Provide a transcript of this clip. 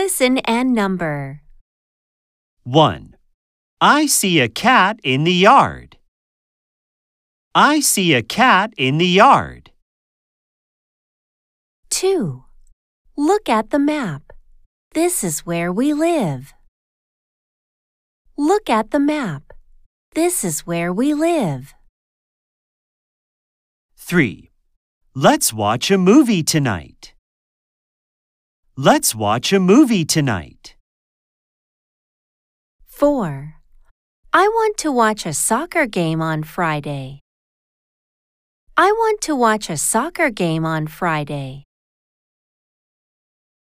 Listen and number. 1. I see a cat in the yard. I see a cat in the yard. 2. Look at the map. This is where we live. Look at the map. This is where we live. 3. Let's watch a movie tonight. Let's watch a movie tonight. 4. I want to watch a soccer game on Friday. I want to watch a soccer game on Friday.